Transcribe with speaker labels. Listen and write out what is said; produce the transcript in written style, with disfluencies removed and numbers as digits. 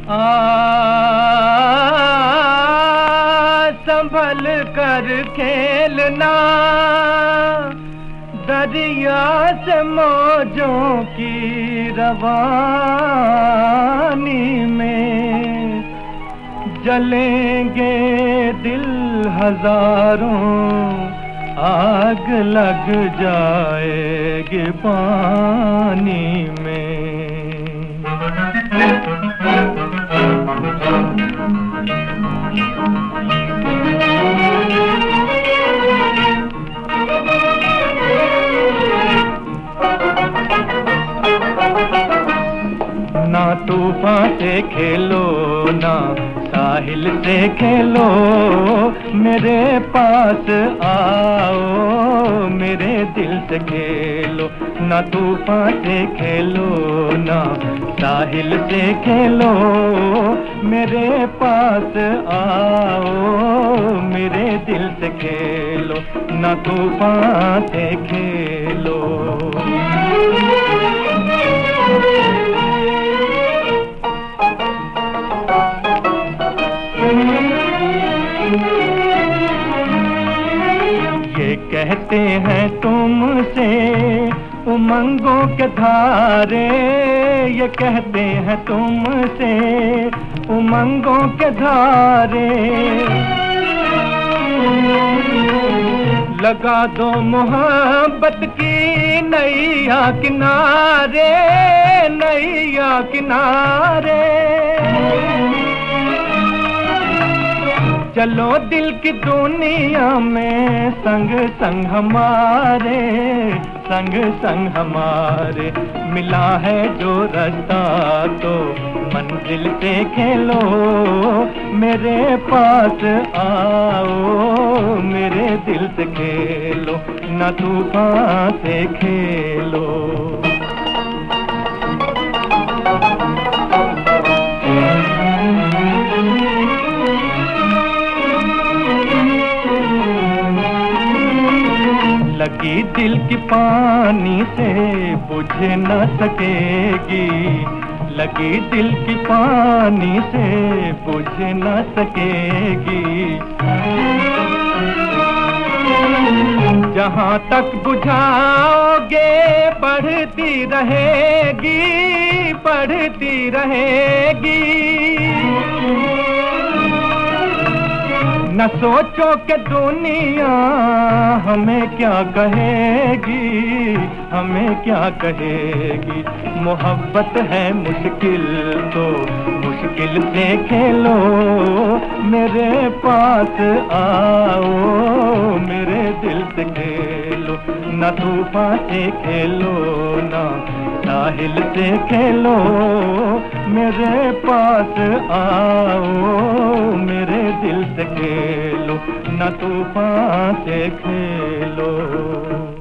Speaker 1: संभल कर खेलना दरिया से मौजों की रवानी में। जलेंगे दिल हजारों, आग लग जाएगी पानी में। ना तूफान से खेलो ना साहिल से खेलो, मेरे पास आओ मेरे दिल से खेलो। ना तूफान से खेलो ना साहिल से खेलो, मेरे पास आओ मेरे दिल से खेलो। ना तूफान से खेलो। ये कहते हैं तुमसे उमंगों के धारे, ये कहते हैं तुमसे उमंगों के धारे। लगा दो मोहब्बत की नैया किनारे, नैया किनारे। चलो दिल की दुनिया में संग संग हमारे, संग संग हमारे। मिला है जो रास्ता तो मंजिल से खेलो, मेरे पास आओ मेरे दिल से खेलो। ना तूफान से खेलो। लगी दिल की पानी से बुझ न सकेगी, लगी दिल की पानी से बुझ न सकेगी। जहाँ तक बुझाओगे बढ़ती रहेगी, बढ़ती रहेगी। न सोचो कि दुनिया हमें क्या कहेगी, हमें क्या कहेगी। मोहब्बत है मुश्किल तो मुश्किल से खेलो, मेरे पास आओ मेरे दिल से खेलो। न तूफान से खेलो ना साहिल से खेलो, मेरे पास आओ मेरे दिल से खेलो। न तूफान से खेलो।